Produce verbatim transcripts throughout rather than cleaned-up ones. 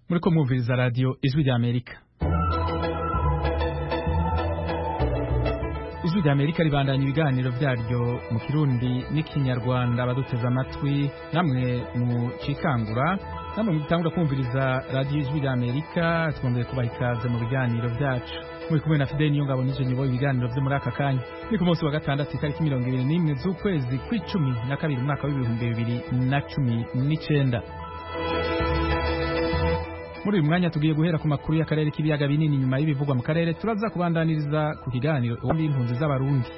Muriko mwumviriza radio Ijwi ry'Amerika. Ijwi ry'Amerika ribandanya ibiganiro vyaryo mu Kirundi n'ikinyarwanda abaduteze amatwi namwe mu cikangura namwe mutangura kumviriza radio Ijwi ry'Amerika twongeye kubaha ikaze mu biganiro vyacu. Muri kumwe na Fidel Niyongabo nije nyoboye ibiganiro vyo muri aka kanya. Ni ku munsi wa gatandatu itariki mirongo ibiri n'imwe z'ukwezi kw'icumi na kabiri umwaka w'ibihumbi bibiri na cumi n'icenda. Muri uyu mwanya tugiye guhera ku makuru y'akarere k'ibiyaga binini nyuma y'ibivugwa mu karere turaza kubandaniriza ku kiganiro ubundi impunzi z'abarundi.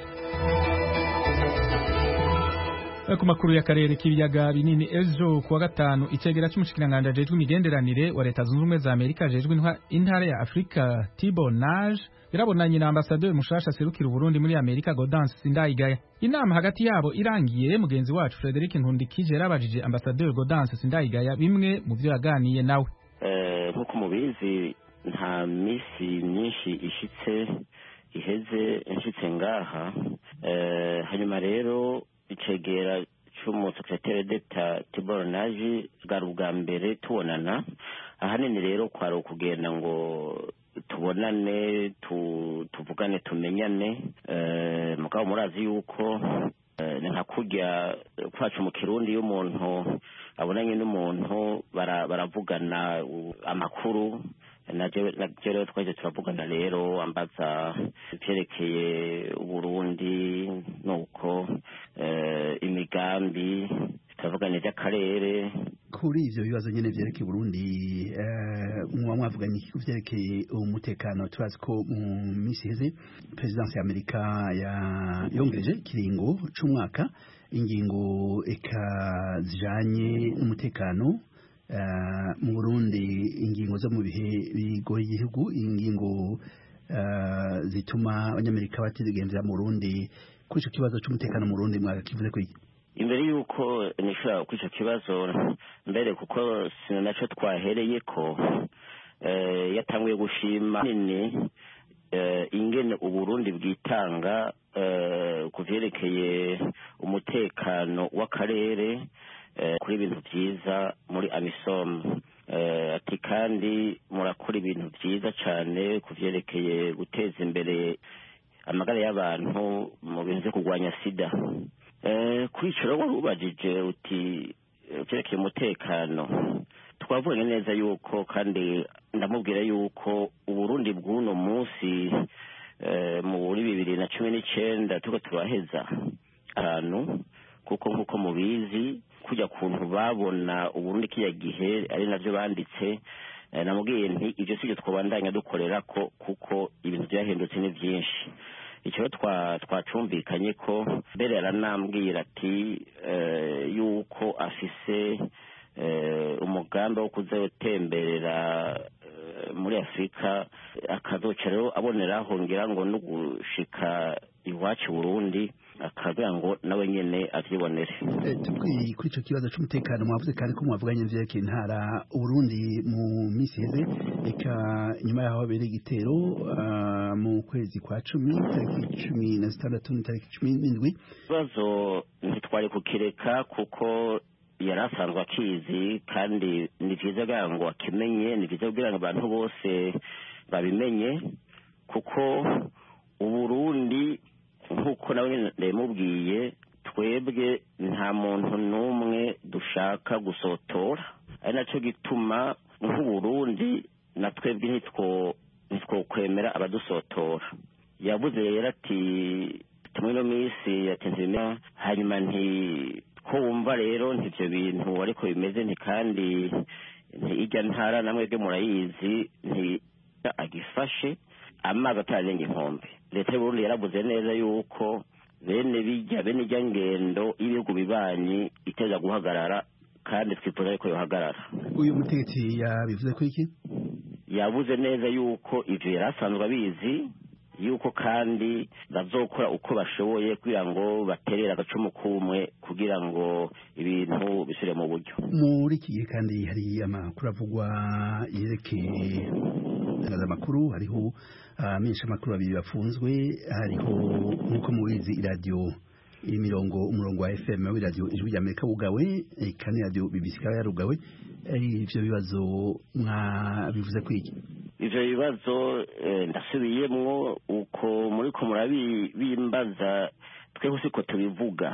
Ku makuru y'akarere k'ibiyaga binini ejo kuwa gatanu icegera c'umushikiranganje ajejwe imigenderanire wa Leta Zunze Ubumwe za Amerika ajejwe intara ya Afrika Thibault Nage yarabonanye na ambasaderi mushasha serukira Burundi muri Amerika Gaudence Sindayigaya. Inama hagati yabo irangiye mugenzi wacu Frederic Nkundikije yarabajije ambasaderi Gaudence Sindayigaya bimwe mu vyo yaganiye nawe. Nkuko mubizi nta misi myinshi ishitse iheze nshitse ngaha hanyuma rero icegera c'umusekreteri d'Etat Thibault Nage bwari ubwa mbere tubonana ahanini rero kwari ukugenda ngo tubonane tuvugane tumenyane mugabo murazi yuko ni nka kurya kwacu mu Kirundi y'umuntu abonanye n'umuntu baravugana amakuru naje rero twaje turavugana rero ambaza ivyerekeye Burundi nuko imigambi turavugana ivy'akarere kuri ivyo bibazo nyene vyerekeye Burundi mwa mwavuganye iki kuvyerekeye umutekano turazi ko mu misi heze presidence ya Amerika yongereje kiringo c'umwaka ingingo eka zijanye n'umutekano mu Burundi ingingo zo mu bihe bigoye igihugu ingingo zituma abanyamerika batigenza mu Burundi kuri ico kibazo c'umutekano mu Burundi mwagakivuze ko iki imbere yuko nishobora kuri ico kibazo mbere kuko sinaco twahereye ko yatanguye gushima nini ingene Uburundi bwitanga kuvyerekeye umutekano w'akarere kuri ibintu vyiza muri AMISOM ati kandi murakora ibintu vyiza cane kuvyerekeye guteza imbere amagara y'abantu mu bintu vyo kurwanya sida kuri ico rero warubajije uti vyerekeye umutekano twavuganye neza yuko kandi ndamubwira yuko Uburundi bw'uno munsi muri bibiri na cumi n'icenda turiko turaheza ahantu kuko nkuko mubizi kujya kuntu babona Uburundi kiya gihe ari navyo banditse namubwiye nti ivyo sivyo twobandanya dukorera ko kuko ibintu byahindutse ni vyinshi icyo twacumvikanye ko mbere yaranambwira ati yuko afise umugambi wo kuzotemberera muri Afrika akazoca rero aboneraho ngira ngo no gushika iwacu Burundi akagira ngo nawe nyene avyibonere. Tubwi kuri ico kibazo c'umutekano mwavuze kandi ko mwavuganye vyeke ntara Burundi mu misi heze eka nyuma yaho bere igitero mu kwezi kwa cumi tariki cumi na zitandatu tariki cumi n'indwi kibazo ntitwari kukireka kuko yarasanzwe akizi kandi ni vyiza kugira ngo akimenye ni vyiza kugira ngo abantu bose babimenye kuko Uburundi nkuko nawe ndemubwiye twebwe nta muntu n'umwe dushaka gusotora ari naco gituma nk'Uburundi na twebwe ntitwo ntitwo kwemera abadusotora yavuze rero ati tumwe no misi yatenze hanyuma nti ko wumva rero ntivyo bintu ariko bimeze nti kandi nti ijya ntara namwe bwe murayizi nti agifashe amazi atarenga inkombe leta y'Uburundi yaravuze neza yuko bene bijya bene ijya ngendo ibihugu bibanyi iteza guhagarara kandi twifuza ko yohagarara. Uyu mutegetsi yabivuze ko iki yavuze neza yuko ivyo yarasanzwe abizi yuko kandi bazokora uko bashoboye kugira ngo baterera agacumu kumwe kugira ngo ibintu bisubire mu buryo. Muri iki gihe kandi hari amakuru avugwa yerekeye amakuru hariho amenshi amakuru abiri bafunzwe hariho nkuko mubizi radio imirongo umurongo wa F M w'iradio ijwi ry'Amerika wugawe kandi radio B B C ikaba yarugawe ivyo bibazo mwabivuze kwiki ivyo bibazo ndasubiyemwo uko muri ko murabimbaza twebwe siko tubivuga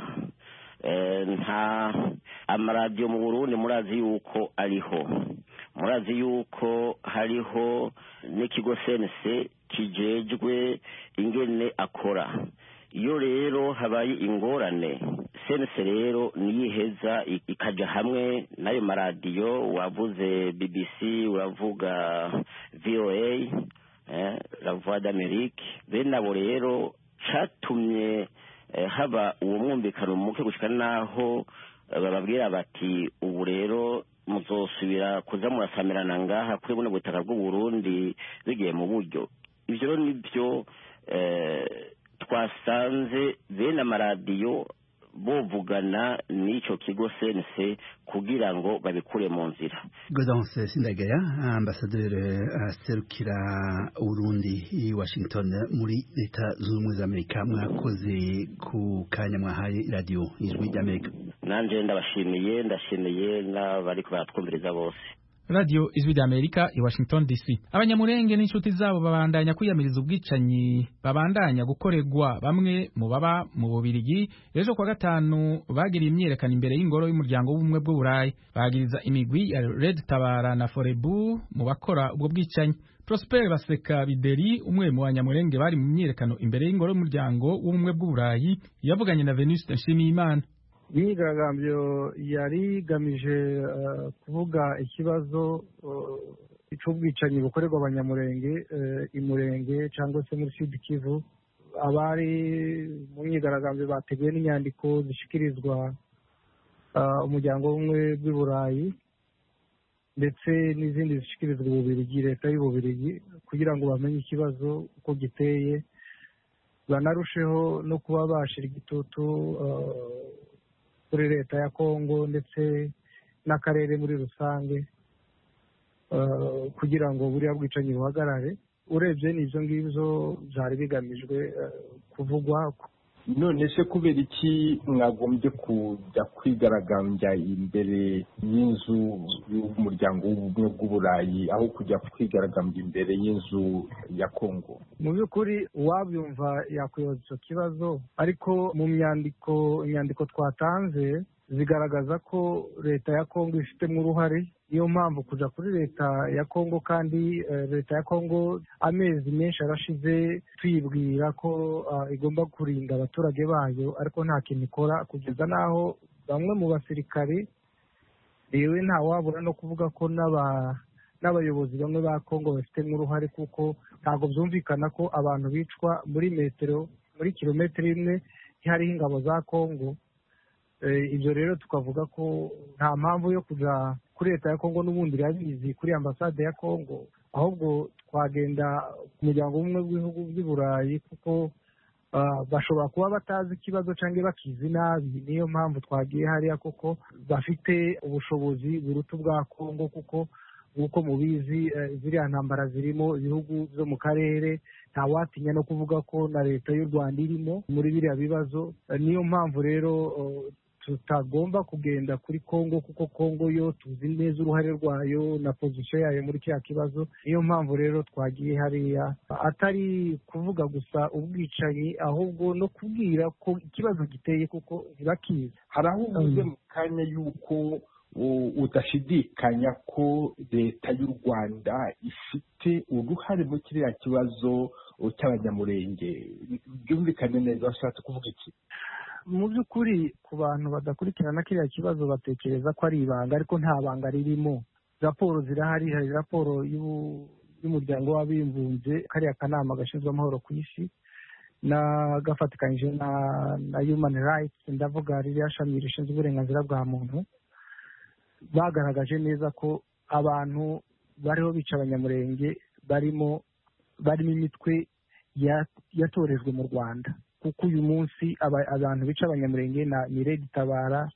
nta amaradiyo mu Burundi murazi yuko ariho murazi yuko hariho n'ikigo C N C kijejwe ingene akora iyo rero habaye ingorane C N C rero niyiheza ikaja hamwe nayo maradiyo wavuze B B C uravuga V O A eh, La Voix d'Amérique bene abo rero catumye eh, haba uwo mwumvikano muke gushika naho bababwira bati ubu rero muzosubira kuza murasamirana ngaha kuri buno butaka bw'u Burundi bigiye mu buryo ivyo nibyo eh, twasanze bene amaradiyo bovugana n'ico kigo C N C kugira ngo babikure mu nzira. Gaudence Sindagaya ambassadeur aserukira Burundi i Washington muri leta z'ubumwe z'Amerika mwakoze ku kanya mwahaye radio ijwi ry'Amerika. Nanje ndabashimiye ndashimiye n'abari kubatwumviriza bose. Radio Ijwi ry'Amerika i Washington D C. Abanyamurenge n'inshuti zabo babandanya kwiyamiriza ubwicanyi babandanya gukorerwa bamwe mu baba mu Bubirigi ejo kwa gatanu bagiriye imyerekano imbere y'ingoro y'umuryango w'ubumwe bw'u Burayi bagiriza imigwi ya Red Tabara na Forebu mu bakora ubwo bwicanyi. Prosper Baseka Bideri umwe mu banyamurenge bari mu myerekano imbere y'ingoro y'umuryango w'ubumwe bw'u Burayi yavuganye na Venuste Nshimiyimana. imyigaragambyo yari igamije kuvuga ikibazo cy'ubwicanyi bukorerwa abanyamurenge imurenge cyangwa se muri Sud Kivu abari mu myigaragambyo bateguye n'inyandiko zishikirizwa umuryango w'ubumwe bw'i Burayi ndetse n'izindi zishikirizwa Ububirigi leta y'Ububirigi kugira ngo bamenye ikibazo uko giteye banarusheho no kuba bashira igitutu kuri leta ya Kongo ndetse n'akarere muri rusange kugira ngo buriya bwicanyi buhagarare urebye n'ibyo ngibyo byari bigamijwe kuvugwa. None se kubera iki mwagombye kujya kwigaragambya imbere y'inzu y'umuryango w'ubumwe bw'u Burayi aho kujya kwigaragambya imbere y'inzu ya Kongo? Mu by'ukuri uwabyumva yakwibaza icyo kibazo ariko mu myandiko inyandiko twatanze zigaragaza ko leta ya Kongo ifitemo uruhare niyo mpamvu kuja kuri leta ya Kongo kandi uh, leta ya Kongo amezi menshi arashize tuyibwira ko uh, igomba kurinda abaturage bayo ariko nta kintu ikora kugeza naho bamwe mu basirikare yewe nta wabura no kuvuga ko n'aba n'abayobozi bamwe ba Kongo bafitemo uruhare kuko ntabwo byumvikana ko abantu bicwa muri metero muri kilometero imwe hariho ingabo za Kongo. Ibyo rero tukavuga ko nta mpamvu yo kuja kuri leta ya Kongo n'ubundi irabizi kuri ambasade ya Kongo ahubwo twagenda ku muryango w'ubumwe bw'ibihugu by'i Burayi kuko bashobora kuba batazi ikibazo cyangwa bakizi nabi niyo mpamvu twagiye hariya kuko bafite ubushobozi buruta ubwa Kongo kuko nk'uko mubizi ziriya ntambara zirimo ibihugu byo mu karere ntawatinya no kuvuga ko na leta y'u Rwanda irimo muri biriya bibazo. Niyo mpamvu rero tutagomba kugenda kuri Kongo kuko Kongo yo tuzi neza uruhare rwayo na position yayo muri kiriya kibazo. Niyo mpamvu rero twagiye hariya atari kuvuga gusa ubwicanyi ahubwo no kubwira ko ikibazo giteye kuko ntibakizi. Hari aho uvuze mu kanya yuko udashidikanya ko leta y'u Rwanda ifite uruhare muri kiriya kibazo cy'abanyamurenge, byumvikane neza washatse kuvuga iki? Mu by'ukuri ku bantu badakurikirana kiriya kibazo batekereza ko ari ibanga ariko nta banga ririmo. Raporo zirahari, hari raporo y'umuryango w'abibumbye kariya kanama gashinzwe amahoro ku isi na gafatikanyije na, na Human Rights ndavuga ririya shami rishinzwe uburenganzira bwa muntu bagaragaje neza ko abantu bariho bica abanyamurenge barimo barimo imitwe yatorejwe mu Rwanda kuko uyu munsi abantu bica abanyamurenge ni Red Tabara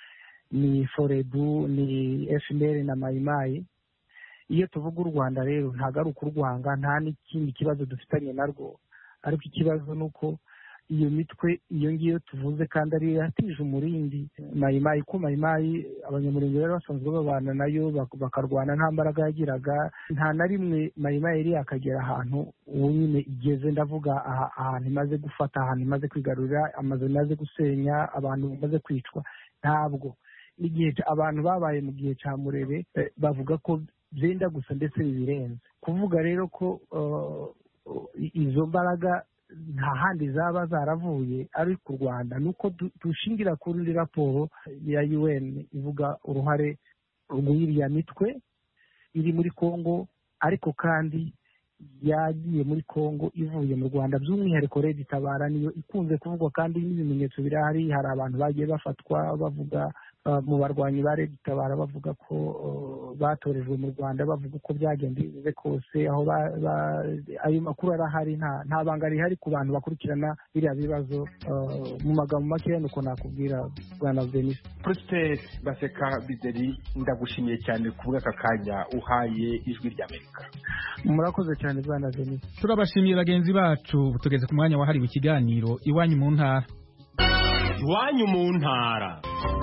ni Forebu ni F N L na Mayimayi. Iyo tuvuga u Rwanda rero ntabwo ari ukurwanga nta n'ikindi kibazo dufitanye narwo ariko ikibazo nuko iyo mitwe iyo ngiyo tuvuze kandi ari yatije umurindi mayimayi ko mayimayi abanyamurenge rero basanzwe babana nayo bakarwana nta mbaraga yagiraga nta na rimwe mayimayi yari yakagera ahantu ubu nyine igeze ndavuga ahantu imaze gufata ahantu imaze kwigarurira amazu imaze gusenya abantu bamaze kwicwa ntabwo igihe abantu babaye mu gihe cya Murere bavuga ko byenda gusa ndetse bibirenze kuvuga rero ko izo mbaraga nta handi zaba zaravuye ari ku Rwanda nuko dushingira kuri raporo ya U N ivuga uruhare rw'iriya mitwe iri muri Kongo ariko kandi yagiye muri Kongo ivuye mu Rwanda by'umwihariko Red Tabara niyo ikunze kuvugwa kandi n'ibimenyetso birahari hari abantu bagiye bafatwa bavuga mu barwanyi ba Red Tabara bavuga ko batorejwe mu Rwanda bavuga uko byagenze kose aho ayo makuru arahari nta banga rihari ku bantu bakurikirana biriya bibazo mu magambo make nuko nakubwira Bwana Denis. Prosper Baseka Bizeri ndagushimiye cyane kuvuga aka kanya uhaye ijwi ry'Amerika. Murakoze cyane Bwana Denis. Turabashimiye bagenzi bacu tugeze ku mwanya wahariwe ikiganiro iwanyu mu ntara. Iwanyu mu ntara.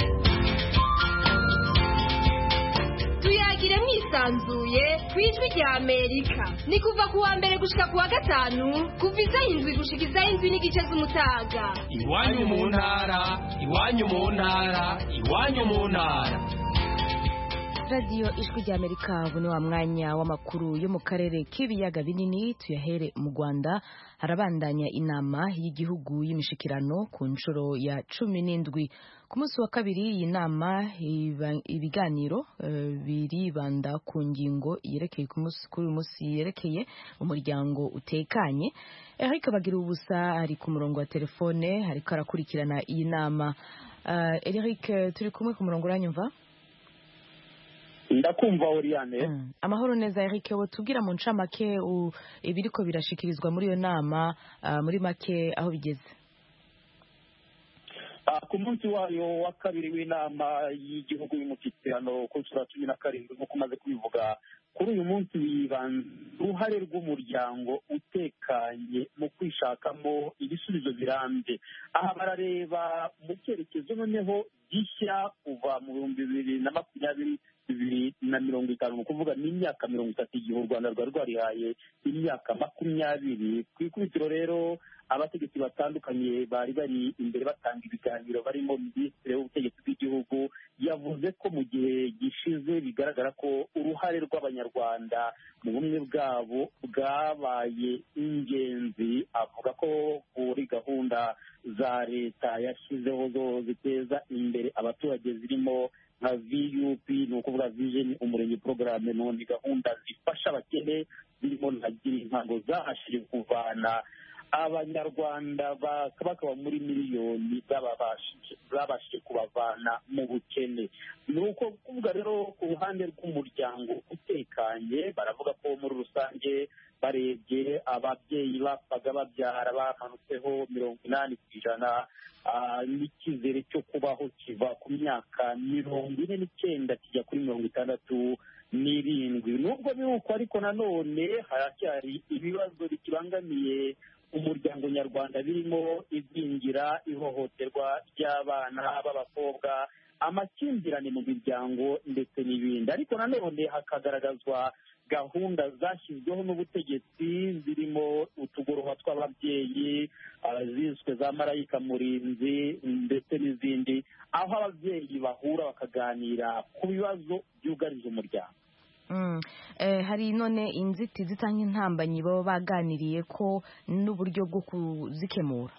Tuyagire mwisanzuye kwijwi rya Amerika ni kuva ku wa mbere gushika ku wa gatanu kuva isaha indwi gushika isaha indwi n'igice z'umutaga. Iwanyu mu ntara, iwanyu mu ntara, iwanyu mu ntara. Radio Ijwi rya Amerika ubu ni wa mwanya w'amakuru yo mu karere k'ibiyaga binini tuyahere mu Rwanda harabandanya inama y'igihugu y'imishikirano ku nshuro ya cumi n'indwi ku munsi wa kabiri iyi nama ibiganiro uh, biribanda ku ngingo yerekeye ku munsi kuri uyu munsi yerekeye umuryango utekanye. Eric Bagira ubusa ari ku murongo wa telefone ariko arakurikirana iyi nama. uh, Eric turi kumwe ku murongo uranyumva? Ndakumva Oriane. Mm. Amahoro neza Eric wo tubwira mu ncamake ibiriko birashikirizwa muri yo nama uh, muri make aho bigeze. Uh, ku munsi wayo wa kabiri w'inama y'igihugu y'umushyikirano ku nshuro cumi na karindwi nk'uko umaze kubivuga kuri uyu munsi wibanze uruhare rw'umuryango utekanye mu kwishakamo ibisubizo birambye. Aha barareba mu cyerekezo noneho gishya kuva mu bihumbi bibiri na makumyabiri bibiri na mirongo itanu mu kuvuga n'imyaka mirongo itatu igihe u Rwanda rwari rwarihaye imyaka makumyabiri. Ku ikubitiro rero abategetsi batandukanye bari bari imbere batanga ibiganiro barimo minisitiri w'ubutegetsi bw'igihugu yavuze ko mu gihe gishize bigaragara ko uruhare rw'abanyarwanda mu bumwe bwabo bwabaye ingenzi. Avuga ko kuri gahunda za leta yashyizeho zo ziteza imbere abaturage zirimo nka V U P ni ukuvuga vision umurenge porogaramu none gahunda zifasha abakene zirimo ntagira intango zahashije kuvana abanyarwanda bakaba muri miliyoni zabashije kubavana mu bukene. Ni uko kuvuga rero ku ruhande rw'umuryango utekanye baravuga ko muri rusange barebye ababyeyi bapfaga babyara bamanutseho mirongo inani ku ijana n'icyizere cyo kubaho kiva ku myaka mirongo ine n'icyenda kijya kuri mirongo itandatu n'irindwi. Nubwo biri uko ariko nanone haracyari ibibazo bikibangamiye umuryango nyarwanda birimo igwingira, ihohoterwa ry'abana b'abakobwa, amakimbirane mu miryango ndetse n'ibindi. Ariko nanone hakagaragazwa gahunda zashyizweho n'ubutegetsi zirimo utugoroba tw'ababyeyi ziswe za marayika murinzi ndetse n'izindi, aho ababyeyi bahura bakaganira ku bibazo byugarije umuryango. Mm. Eh, hari none inzitizi cyangwa intambanyi baba baganiriye ko n'uburyo bwo kuzikemura.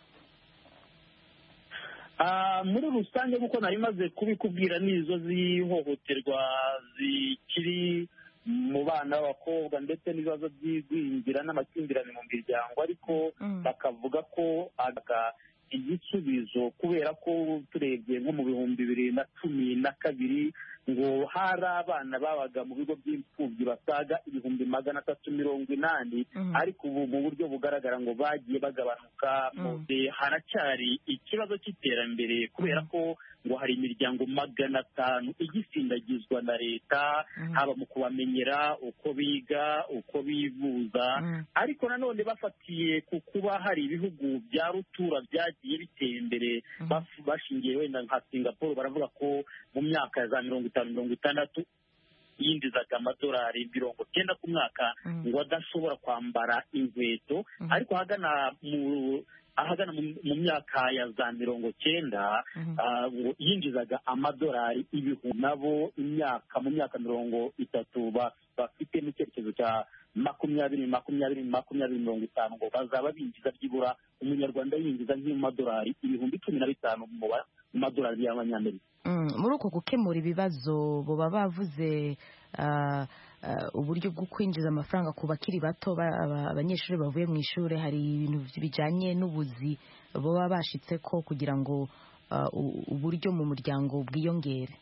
Uh, muri rusange kuko nari maze kubikubwira nizo zihohoterwa zikiri mu bana b'abakobwa ndetse n'ibibazo by'igwingira n'amakimbirane mu miryango, ariko mm. bakavuga ko aga igisubizo kubera ko turebye nko mu bihumbi bibiri na cumi na kabiri ngo hari abana babaga mu bigo by'imfubyi basaga ibihumbi magana atatu mirongo inani, mm-hmm. ariko ubu mu buryo bugaragara ngo bagiye bagabanuka. mm. Haracyari ikibazo cy'iterambere kubera ko ngo ngo hari imiryango magana atanu igisindagizwa na leta haba mu kubamenyera uko biga uko bivuza ariko nanone bafatiye ku kuba hari ibihugu bya rutura byagiye bitera imbere bashingiye wenda nka Singapore baravuga ko mu myaka ya za mirongo itanu mirongo itandatu yinjizaga amadolari mirongo cyenda ku mwaka ngo adashobora kwambara inkweto ariko ahagana mu ahagana mu myaka ya za mirongo cyenda ngo yinjizaga amadolari ibihumbi nabo imyaka mu myaka mirongo itatu bafite n'icyerekezo cya makumyabiri makumyabiri makumyabiri mirongo itanu ngo bazaba binjiza byibura umunyarwanda yinjiza nk'amadolari ibihumbi cumi na bitanu mu madolari y'abanyamerika. Muri uko gukemura ibibazo boba bavuze uburyo bwo kwinjiza amafaranga ku bakiri bato abanyeshuri bavuye mu ishuri hari ibintu bijyanye n'ubuzi baba bashitse ko kugira ngo uburyo mu muryango bwiyongere.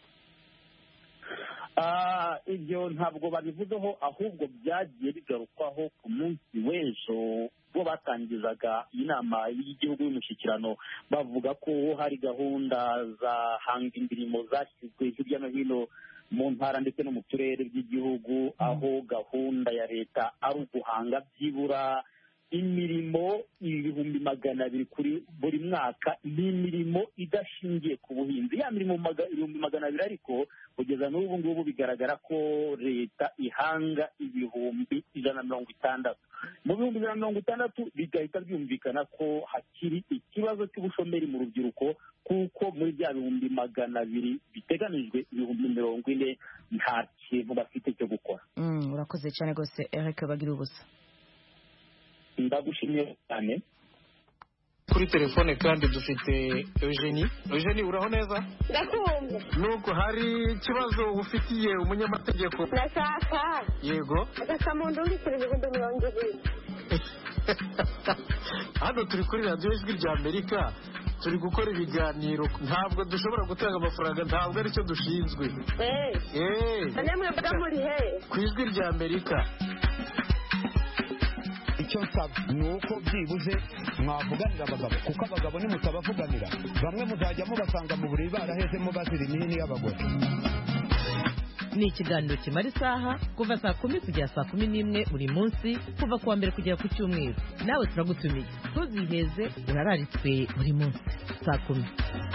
Ibyo ntabwo babivuzeho ahubwo byagiye bigarukwaho ku munsi w'ejo bo batangizaga inama y'igihugu y'umushyikirano bavuga ko hari gahunda za hanga imirimo zashyizwe hirya no hino mu ntara ndetse no mu turere by'igihugu aho gahunda ya leta ari uguhanga byibura imirimo ibihumbi magana abiri kuri buri mwaka n'imirimo idashingiye ku buhinzi ya mirimo ibihumbi magana abiri ariko kugeza n'ubu ngubu bigaragara ko leta ihanga ibihumbi ijana na mirongo itandatu mu bihumbi ijana na mirongo itandatu bigahita byumvikana ko hakiri ikibazo cy'ubushomeri mu rubyiruko kuko muri bya bihumbi magana abiri biteganijwe ibihumbi mirongo ine nta kintu bafite cyo gukora. Urakoze cyane rwose Eric bagira ubusa. Ndagushimiye cyane. Kuri telefone kandi dufite Eugenie. Eugenie uraho neza? Ndakumva. Nuko hari ikibazo ufitiye umunyamategeko? Ndashaka. Yego. Agasamundu uri ibihumbi mirongo ibiri. Hano turi kuri radiyo ijwi rya Amerika turi gukora ibiganiro ntabwo dushobora gutanga amafaranga ntabwo aricyo dushinzwe. Eh. Eh. Namwe mbaga muri he? Ku ijwi rya Amerika. Icyo nsaba ni uko byibuze mwavuganira abagabo kuko abagabo nimutabavuganira bamwe muzajya mubasanga mu buriri barahezemo bazira imihini y'abagore. Ni ikiganiro kimara isaha kuva saa kumi kugera saa kumi n'imwe buri munsi kuva kuwa mbere kugera ku cyumweru. Nawe turagutumiye ntuziheze urararitswe buri munsi saa kumi.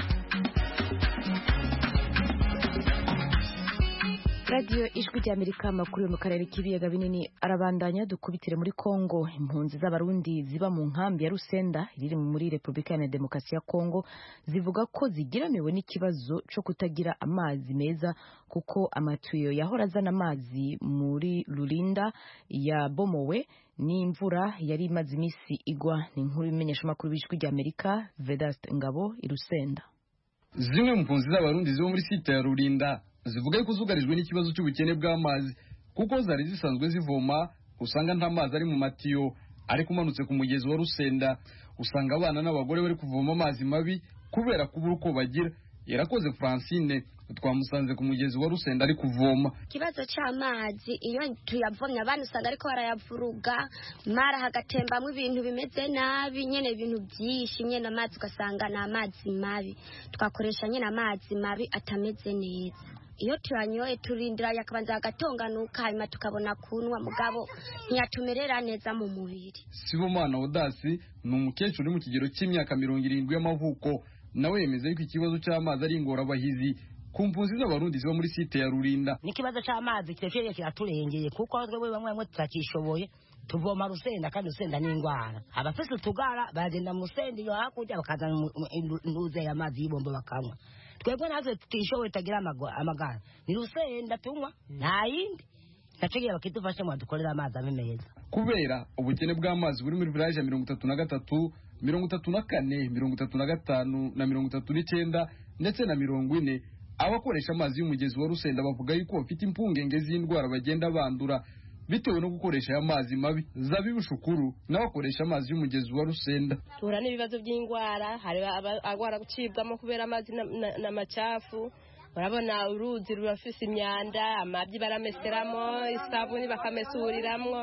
Radio Ijwi rya Amerika amakuru yo mu karere k'ibiyaga binini arabandanya dukubitire muri Kongo. Impunzi z'abarundi ziba mu nkambi ya Rusenda iri muri Repubulika ya Demokarasi ya Kongo zivuga ko zigiramiwe n'ikibazo cyo kutagira amazi meza kuko amatuyo yahora azana amazi muri Lulinda ya bomowe n'imvura yari imaze iminsi igwa. Ni inkuru imenyesha amakuru y'Ijwi rya Amerika Vedaste Ngabo i Rusenda. Zimwe mu mpunzi z'abarundi ziba muri site ya Lulinda zivuga ko zugarijwe n'ikibazo cy'ubukene bw'amazi kuko zari zisanzwe zivoma usanga nta mazi ari mu matiyo ariko umanutse ku mugezi wa Rusenda usanga abana n'abagore bari kuvoma amazi mabi kubera kubura uko bagira. Yarakoze Francine twamusanze ku mugezi wa Rusenda ari kuvoma. Kibazo cy'amazi iyo tuyavomye abantu usanga ariko barayavuruga mara hagatembamwe ibintu bimeze nabi nyene ibintu byinshi nyene amazi ugasanga na amazi mabi twakoresha nyene amazi mabi atameze neza. Iyo turanyoye turindira yakabanza agatonganuka hanyuma tukabona kunwa mugabo ntiyatumerera neza mu mubiri. Sibomana Odasi ni umukecuru uri mu kigero cy'imyaka mirongo irindwi y'amavuko nawe yemeza ko ikibazo cy'amazi ari ingorabahizi ku mpunzi z'abarundi ziba muri site ya Rulinda. Ni kibazo cy'amazi kirefeye kiraturengeye kuko twebwe bamwe bamwe tutakishoboye tuvoma Rusenda kandi Rusenda ni ingwara abafise utugara bagenda mu Rusenda iyo hakurya bakazana nduze y'amazi y'ibombo bakanywa. Twebwe natwe tutishoboye tagira amagara ni Rusenda tunywa nta yindi nategera bakidufashe mu dukorera amazi amemeza. Kubera ubukene bw'amazi buri muri village ya mirongo itatu na gatatu mirongo itatu na kane mirongo itatu na gatanu na mirongo itatu n'icyenda ndetse na mirongo ine abakoresha amazi y'umugezi wa Rusenda bavuga yuko bafite impungenge z'indwara bagenda bandura bitewe no gukoresha aya mazi mabi. Zabibu Shukuru n'abakoresha amazi y'umugezi wa Rusenda tuhura n'ibibazo by'indwara hari agwara gucibwamo kubera amazi n'amacafu. Urabona uruzi rurafise imyanda amabyi barameseramo isabuni bakamesuriramwo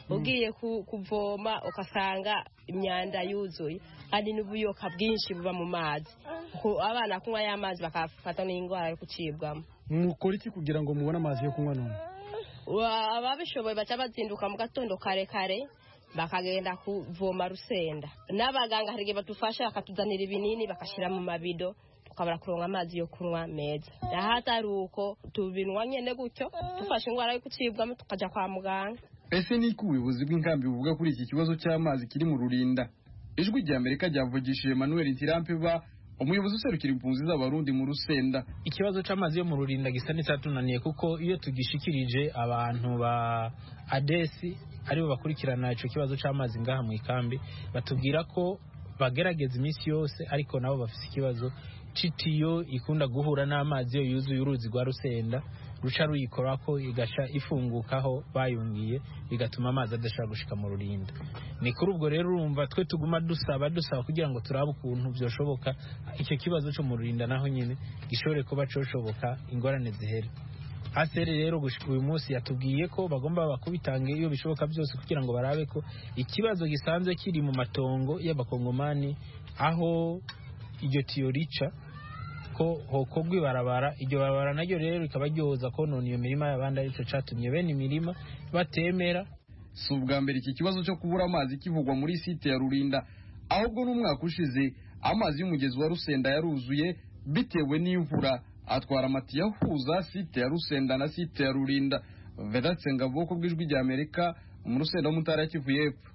ugiye kuvoma ugasanga imyanda yuzuye kandi n'ubuyoka bwinshi buba mu mazi abana kunywa y'amazi bakafata n'indwara yo gucibwamo. mukora iki kugira ngo mubone amazi yo kunywa none? ababishoboye baca bazinduka mu gatondo kare kare bakagenda kuvoma Rusenda, n'abaganga hari igihe badufasha bakatuzanira ibinini bakashyira mu mabido tukabura kuronka amazi yo kunywa meza. Nahatari uko tubinwa nyene gutyo dufashe indwara yo gucibwamo tukaja kwa muganga. Ese ni ku buyobozi bw'inkambi buvuga kuri iki kibazo cy'amazi kiri mu Rurinda? Ijwi rya Amerika ryavugishije Emmanuel Ntirampeba, umuyobozi userukira impunzi z'abarundi mu Rusenda. Ikibazo cy'amazi yo mu Rurinda gisa n'icyatunaniye kuko iyo tugishikirije abantu ba Adesi aribo bakurikirana ico kibazo cy'amazi ngaha mu ikambi batubwira ko bagerageza iminsi yose ariko nabo bafite ikibazo citiyo ikunda guhura n'amazi yo yuzuye uruzi rwa Rusenda ruca ruyikora ko igasha ifungukaho bayungiye bigatuma amazi adashobora gushika mu Rurinda. Ni kuri ubwo rero urumva twe tuguma dusaba dusaba kugira ngo turabe ukuntu byoshoboka icyo kibazo cyo mu Rurinda naho nyine gishobore kuba coshoboka ingorane zihere. Hasere rero gushika uyu munsi yatubwiye ko bagomba bakubitange iyo bishoboka byose kugira ngo barabe ko ikibazo gisanzwe kiri mu matongo y'abakongomani aho iryo tiyorica ko hokogwa ibarabara iryo barabara naryo rero rikaba ryoza konona iyo mirima y'abandi arico catumye bene imirima batemera. Si ubwa mbere iki kibazo cyo kubura amazi kivugwa muri site ya Rurinda, ahubwo n'umwaka ushize amazi y'umugezi wa Rusenda yaruzuye bitewe n'imvura atwara amatiyo ahuza site ya Rusenda na site ya Rurinda. Vedatse Ngabo ku bw'ijwi rya Amerika mu Rusenda mu ntara ya Kivu y'Epfo.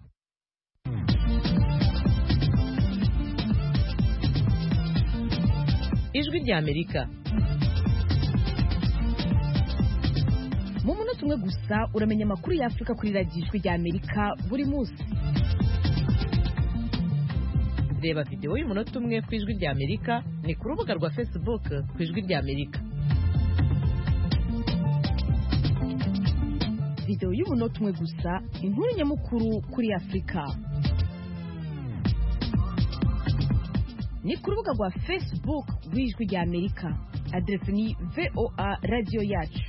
Ijwi rya Amerika. Mu munota umwe gusa uramenya amakuru ya Afrika kuri radiyo Ijwi rya Amerika buri munsi. Reba video y'umunota umwe ku Ijwi rya Amerika ni ku rubuga rwa Facebook ku Ijwi rya Amerika. Video y'umunota umwe gusa inkuru nyamukuru kuri Afrika. Ni ku rubuga rwa Facebook rw'Ijwi rya Amerika. Adresse ni V O A Radio Yacu.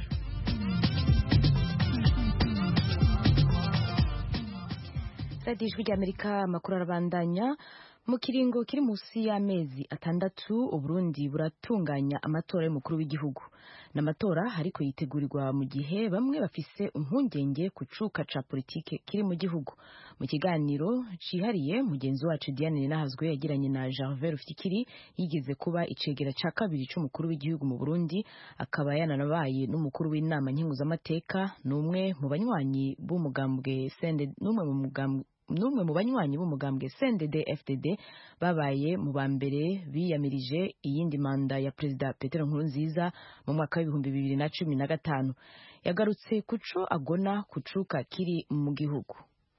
Radio Ijwi rya Amerika amakuru arabandanya. Mu kiringo kiri musi y'amezi atandatu Uburundi buratunganya amatora y'umukuru w'igihugu. N'amatora hariko yitegurirwa mu gihe bamwe bafise impungenge ku cuka ca politike kiri mu gihugu. Mu kiganiro cihariye mugenzi wacu Diane Ninahazwe yagiranye na Gervais Rufikiri yigeze kuba icegera ca kabiri c'umukuru w'igihugu mu Burundi, akaba yananabaye n'umukuru w'inama nkenguzamateka, n'umwe mu banywanyi b'umugambwe Sende n'umwe mu mugambwe numwe mu banywanyi b'umugambwe C N D D F D D babaye mu bambere biyamirije iyindi manda ya President Petero Nkurunziza mu mwaka w'ibihumbi bibiri na cumi na gatanu. Yagarutse kuco agona kucuka kiri mu gihugu.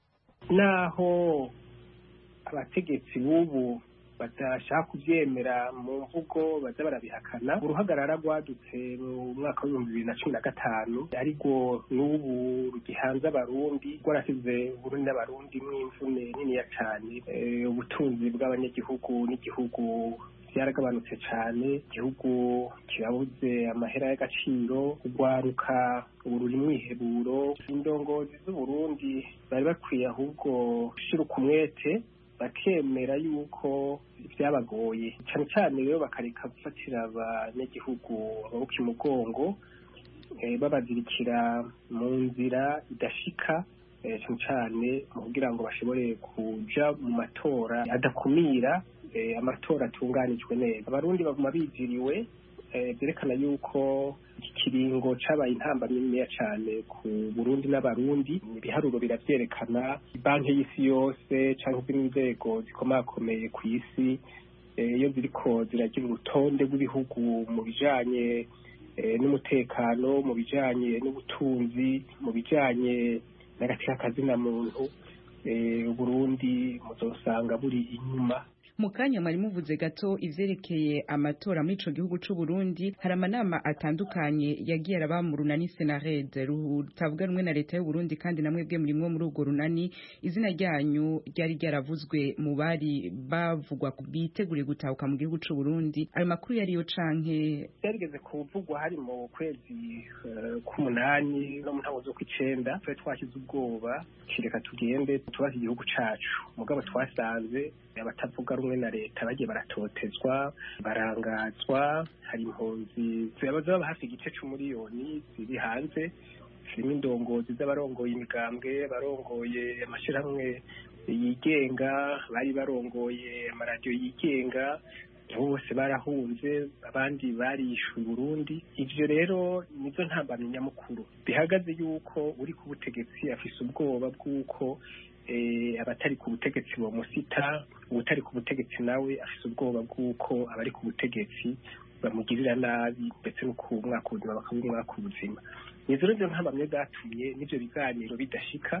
Naho abategetsi b'ubu batashaka kuvyemera mu mvugo baza barabihakana, uruhagarara rwadutse mu mwaka w'ibihumbi bibiri na cumi na gatanu ariko n'ubu rugihanze abarundi rwarasize Burundi n'abarundi mw'imvune niniya cane. Ubutunzi bw'abanyagihugu n'igihugu byaragabanutse cane, igihugu kirabuze amahera y'agaciro, kugwaruka ururi mwiheburo. Indongozi z'Uburundi bari bakwiye ahubwo gushira umwete bakemera yuko byabagoye cyane cyane rero bakareka gufatira abanyagihugu amaboko imugongo, babazirikira mu nzira idashika cyane cyane kugira ngo bashobore kuja mu matora adakumira, amatora atunganijwe neza. Abarundi baguma biziriwe, byerekana yuko iki kiringo cabaye intamba niniya cane ku Burundi n'abarundi. Ibiharuro biravyerekana, banki y'isi yose canke izindi nzego zikomakomeye ku isi iyo ziriko ziragira urutonde rw'ibihugu mu bijanye n'umutekano, mu bijanye n'ubutunzi, mu bijanye n'agatika kazina muntu, Burundi muzosanga buri inyuma. mu kanya mwari muvuze gato ivyerekeye amatora muri ico gihugu c'u Burundi hari amanama atandukanye yagiye araba mu runani Senarede rutavuga rumwe na leta y'u Burundi kandi namwe bwe murimwo muri urwo runani izina ryanyu ryari ryaravuzwe mu bari bavugwa biteguriye gutahuka mu gihugu c'u Burundi ayo makuru yariyo canke yarigeze kuvugwa hari mu kwezi uh, k'umunani no mu ntango zo kw'icenda twe twashyize ubwoba kireka tugende tubaze igihugu cacu mugabo twasanze abatavuga rumwe na leta bagiye baratotezwa barangazwa hari impunzi zibaza baba hafi igice c'umuriyoni ziri hanze harimo indongozi z'abarongoye imigambwe barongoye amashirahamwe yigenga bari barongoye amaradiyo yigenga bose barahunze abandi barishwe Burundi ivyo rero nizo ntambamye nyamukuru bihagaze yuko uri ku butegetsi afise ubwoba bw'uko eh, abatari ku butegetsi bo musita ubutari ku butegetsi nawe afise ubwoba bw'uko abari ku butegetsi bamugirira nabi ndetse no ku mwaka ubuzima bakaba umwaka ubuzima nizo rero ntambamye zatumye n'ivyo biganiro bidashika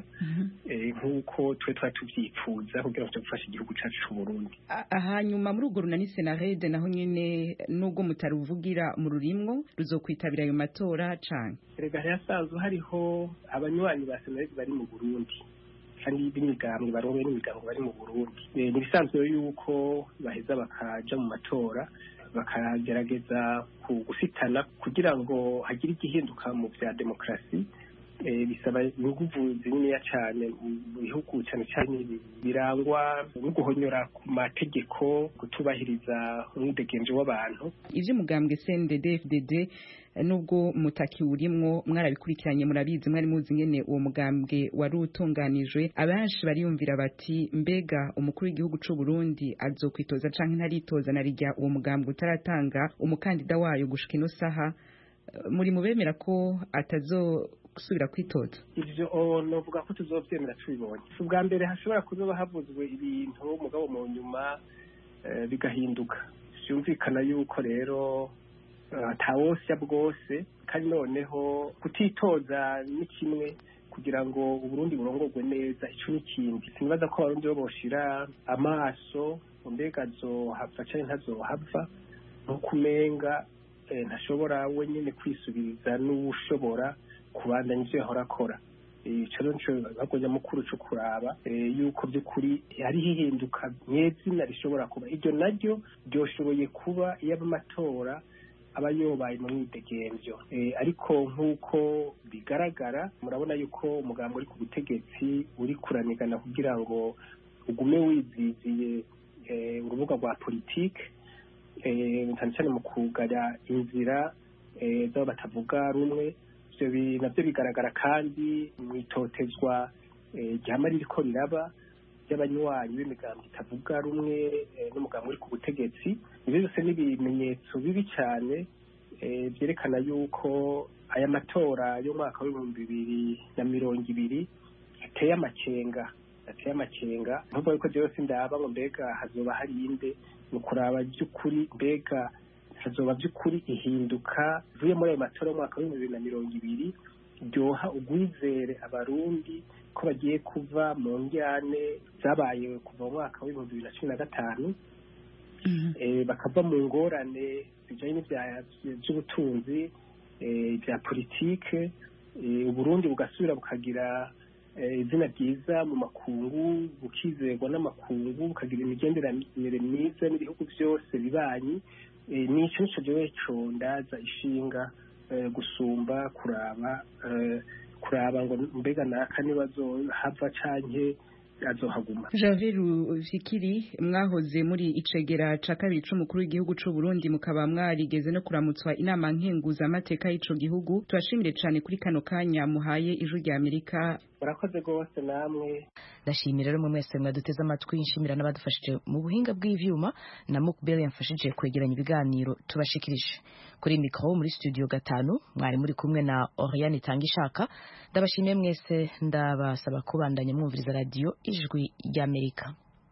nk'uko twe twari tuvyipfuza kugira ngo tugufashe igihugu cacu c'u Burundi. Hanyuma muri urwo runani Senarede naho nyene nubwo mutaruvugira mu rurimwo ruzokwitabira ayo matora canke erega yasanzwe hariho abanywanyi ba Senarede bari mu Burundi kandi b'imigambwe barongoye n'imigambwe bari mu Burundi ni bisanzwe yuko baheza bakaja mu matora bakagerageza gusitana kugira ngo hagire igihinduka mu vya demokrasi bisaba inguvu zininiya cyane mu bihugu cyane cyane birangwa no guhonyora ku mategeko kutubahiriza umwidegenje w'abantu ivyo mugambwe C N D D F D D nubwo mutaki urimwo mwarabikurikiranye murabizi mwari muzi ngene uwo mugambwe wari utunganijwe abenshi bariyumvira bati mbega umukuru w'igihugu c'u Burundi azokwitoza canke ntaritoza narijya uwo mugambwe utaratanga umukandida wayo gushika ino saha muri mubemera ko atazo gusubira kwitoza ivyo novuga ko tuzovyemera tubibonye ubwa mbere hashobora kuzoba havuzwe ibintu mugabo mu nyuma bigahinduka vyumvikana yuko rero atawosya bwose kandi noneho kutitoza ni kimwe kugira ngo Uburundi burongorwe neza ico n'ikindi sinibaza ko abarundi bo boshira amaso mbega azohava canke ntazohava nkukumenga ntashobora wenyene kwisubiriza n'ushobora kubandanya ivyo yahora akora ico nico bagonya mukuru co kuraba yuko by'ukuri hari hihinduka nyezina rishobora kuba iryo naryo ryoshoboye kuba iyo amatora aba yobaye mu mwidegemvyo ariko nk'uko bigaragara murabona yuko umugambo uri ku butegetsi uri kuranigana kugira ngo ugume wiziziye urubuga rwa politike cyane cyane mu kugara inzira z'abo batavuga rumwe ivyo navyo bigaragara kandi mwitotezwa ryama ririko riraba ry'abanywanyi b'imigambi itavuga rumwe n'umugambi uri ku butegetsi ivyo byose ni ibimenyetso bibi cyane vyerekana yuko aya matora y'umwaka w'ibihumbi bibiri na mirongo ibiri ateye amakenga ateye amakenga nubwo yuko byose ndaba ngo mbega hazoba hari inde mu kuraba by'ukuri mbega hazoba by'ukuri ihinduka vuye muri ayo matora y'umwaka w'ibihumbi bibiri na mirongo ibiri ryoha ugwizere abarundi ko bagiye kuva mu njyane zabaye kuva mu mwaka w'ibihumbi bibiri na cumi na gatanu bakava mu ngorane bijanye by'ubutunzi bya politike Uburundi bugasubira bukagira izina ryiza mu makungu bukizerwa n'amakungu bukagira imigenderanire myiza n'ibihugu byose bibanyi nico nico jewe co ndaza ishinga gusumba kuraba kuraba ngo mbega naka nibazo hava canke azohaguma. Javier Fikiri mwahoze muri icegera ca kabiri c'umukuru w'igihugu c'u Burundi mukaba mwarigeze no kuramutswa inama nkenguza amateka y'ico gihugu turashimire cane kuri kano kanya muhaye ijwi rya Amerika. Murakoze gose namwe. Ndashimira rero mwese mwaduteze amatwi nshimira n'abadufashije mu buhinga bw'ivyuma na Mukbel yamfashije kwegeranya ibiganiro tubashikirije kuri mikro muri studio gatanu mwari muri kumwe na Oriane Tangishaka ndabashimiye mwese ndabasaba kubandanya mwumviriza radio ijwi ry'Amerika.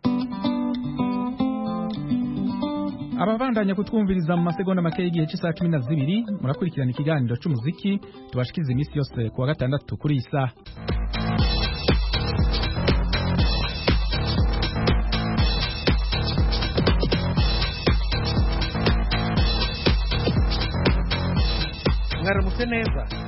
Abavandanya kutwumviriza mu masegonda make y'igihe cy'isaha cumi na zibiri murakurikirana ikiganiro c'umuziki tubashikiza iminsi yose kuwa gatandatu kuri isa. mwaramutse neza